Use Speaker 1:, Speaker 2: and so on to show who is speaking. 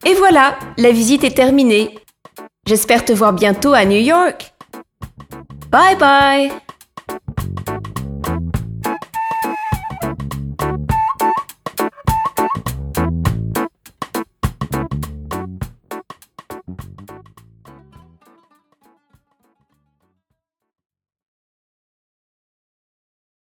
Speaker 1: Et voilà, la visite est terminée. J'espère te voir bientôt à New York. Bye bye!